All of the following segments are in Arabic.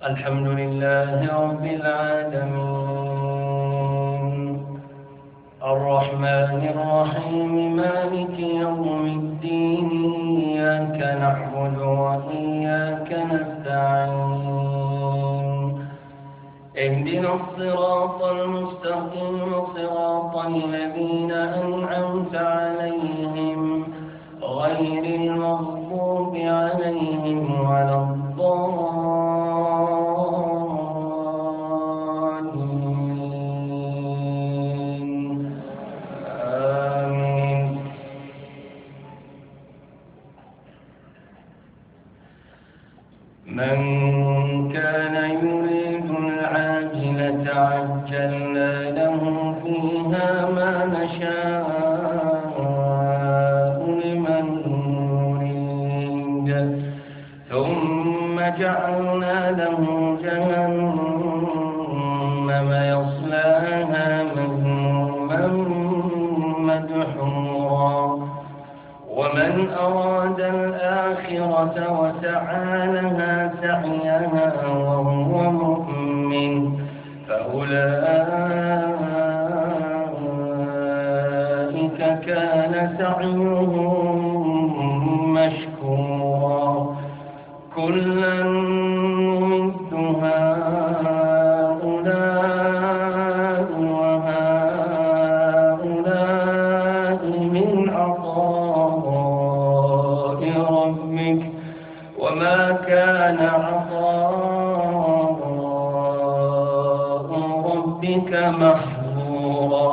الحمد لله رب العالمين الرحمن الرحيم مالك يوم الدين إياك نعبد وإياك نستعين اهدنا الصراط المستقيم صراط الذين أنعمت عليهم غير المغضوب عليهم ولا الضالين آمين. من كان يريد العاجلة عجلنا له فيها ما نشاء لمن نريد ثم جعلنا له جهنم يصلاها مذموما مدحورا ومن أراد الآخرة وسعى لها سعيها وهو مؤمن فأولئك كان سعيهم مشكورا كلا نمد هؤلاء وهؤلاء من عطاء ربك وما كان عطاء ربك محظورا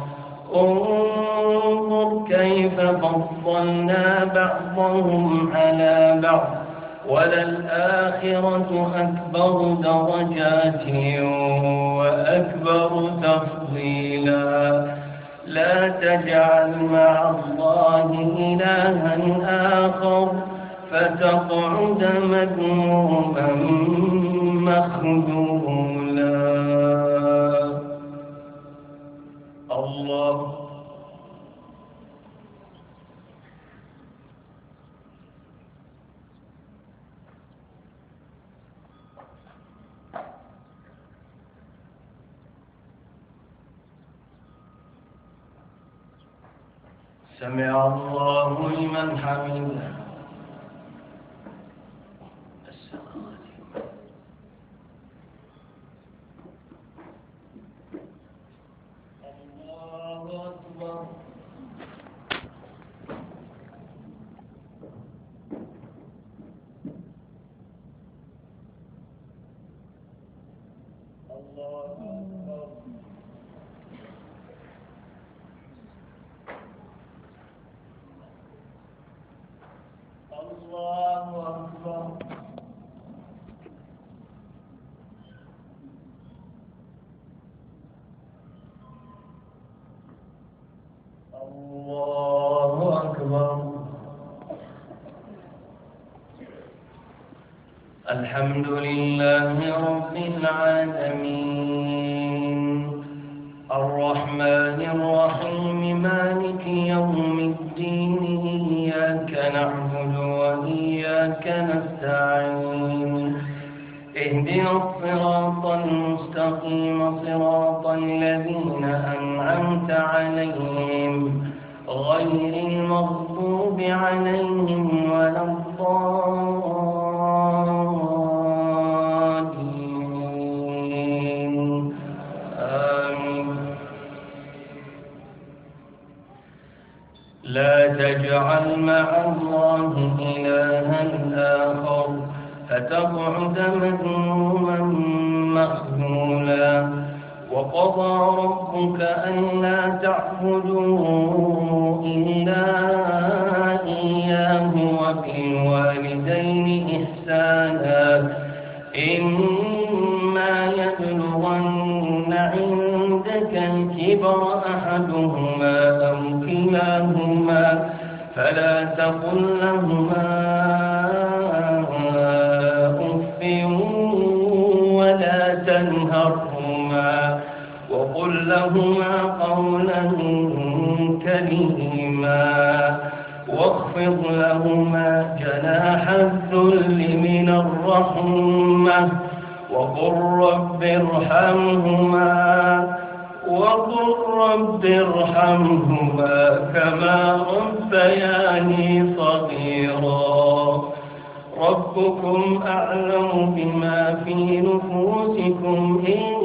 انظر كيف فضلنا بعضهم على بعض وللآخرة أكبر درجات وأكبر تفضيلا لا تجعل مع الله إلها آخر فتقعد مذموما مخذولا. الله سمع الله لمن حمده. الله أكبر. الله أكبر. الله أكبر. الله أكبر. الحمد لله رب العالمين الرحمن الرحيم مالك يوم الدين إياك نعبد وإياك نستعين اهدنا الصراط المستقيم صراط الذين أنعمت عليهم غير المغضوب عليهم ولا الضالين آمين. لا تجعل مع الله إلها آخر فتقعد مذموما مخذولا وقضى ربك ألا تعبدوا إلا إياه وبالوالدين إحسانا إما يبلغن عندك الكبر أحدهما أو كلاهما فلا تقل لهما أف ولا تنهرهما وقل لهما قولا كريما واخفض لهما جناح الذل من الرحمة وقل رب ارحمهما كما ربياني صغيرا. ربكم أعلم بما في نفوسكم إن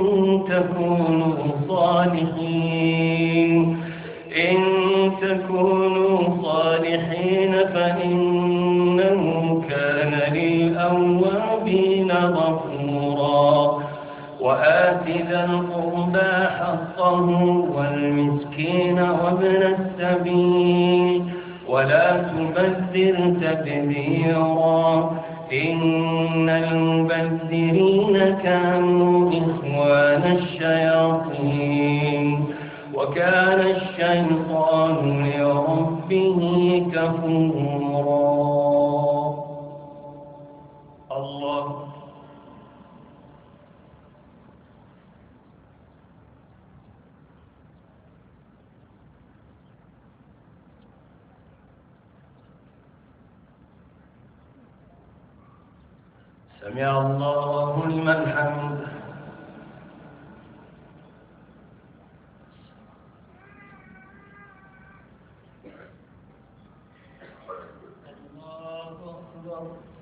تكونوا صالحين فإنه كان للأوابين غفورا. وآت ذا القربى حقه والمسكين وابن السبيل ولا تبذر تبذيرا إن المبذرين كانوا إخوان الشياطين وكان الشيطان لربه كفورا. الله سمع الله لمن حمده. الله أكبر.